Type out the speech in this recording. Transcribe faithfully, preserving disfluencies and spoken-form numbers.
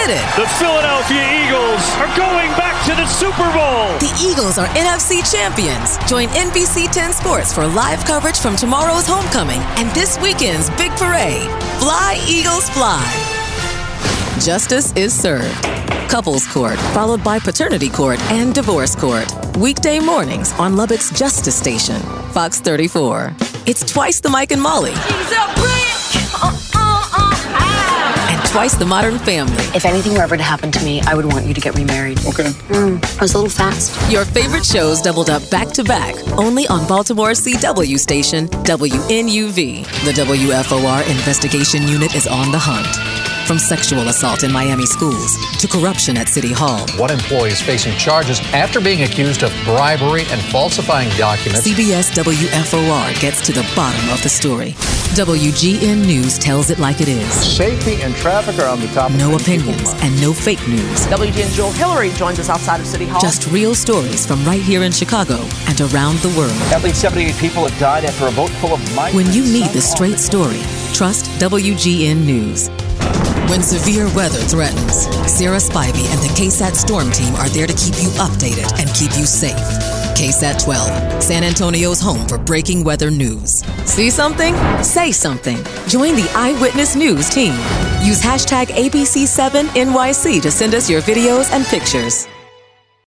did it. The Philadelphia Eagles are going back to the Super Bowl. The Eagles are N F C champions. Join N B C ten Sports for live coverage from tomorrow's homecoming and this weekend's big parade. Fly, Eagles, fly. Justice is served. Couples Court, followed by Paternity Court and Divorce Court. Weekday mornings on Lubbock's Justice Station, Fox thirty-four. It's twice the Mike and Molly. She's a brick! Uh, uh, uh, ah. And twice the Modern Family. If anything were ever to happen to me, I would want you to get remarried. Okay. Mm, I was a little fast. Your favorite shows doubled up back to back, only on Baltimore's C W station, W N U V. The W F O R investigation unit is on the hunt. From sexual assault in Miami schools to corruption at City Hall. One employee is facing charges after being accused of bribery and falsifying documents. C B S W F O R gets to the bottom of the story. W G N News tells it like it is. Safety and traffic are on the top. No opinions and no fake news. W G N Joel Hillary joins us outside of City Hall. Just real stories from right here in Chicago and around the world. At least seventy-eight people have died after a boat full of migrants. When you need the straight story, trust W G N News. When severe weather threatens, Sarah Spivey and the K SAT Storm Team are there to keep you updated and keep you safe. K SAT twelve, San Antonio's home for breaking weather news. See something? Say something. Join the Eyewitness News team. Use hashtag A B C seven N Y C to send us your videos and pictures.